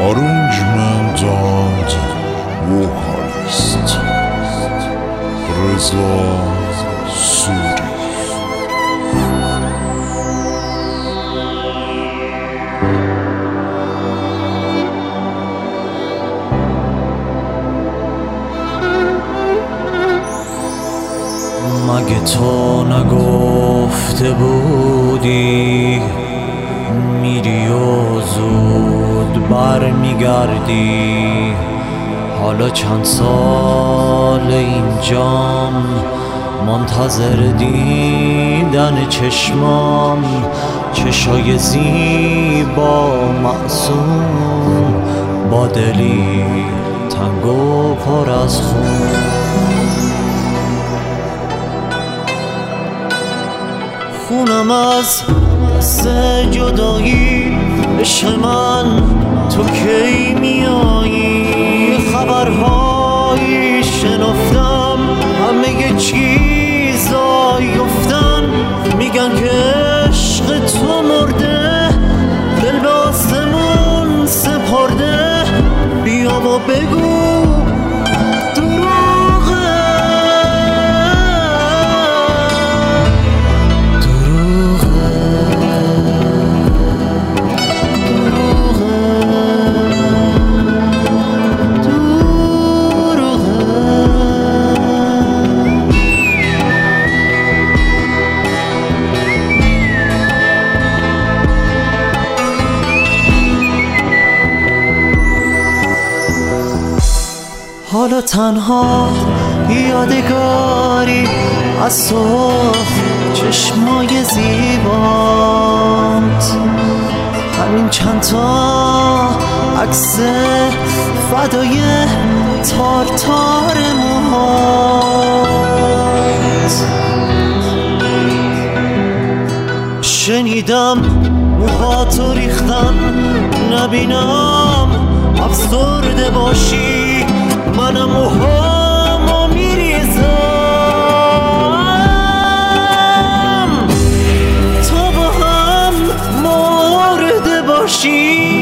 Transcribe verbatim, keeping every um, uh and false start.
Arrangement and vocalist Reza Suri. مگه تو نگفته بودی میری و زود بر میگردی؟ حالا چند سال اینجام منتظر دیدن چشمام، چشای زیبا معصوم با دلی تنگ و پر از خون. خونم از سه جدایی، عشق من تو کی میایی؟ خبرهایی شنفتم، همه چیزایی گفتن، میگن که عشق تو مرده، دل به آسمون سپرده. بیا و بگو حالا تنها یادگاری از تو چشمای زیبات، همین چند تا عکس فدای تار تار موهات. شنیدم موهاتو ریختن، نبینم افسرده باشی، منم موهامو میریزم تا با هم مرده باشی.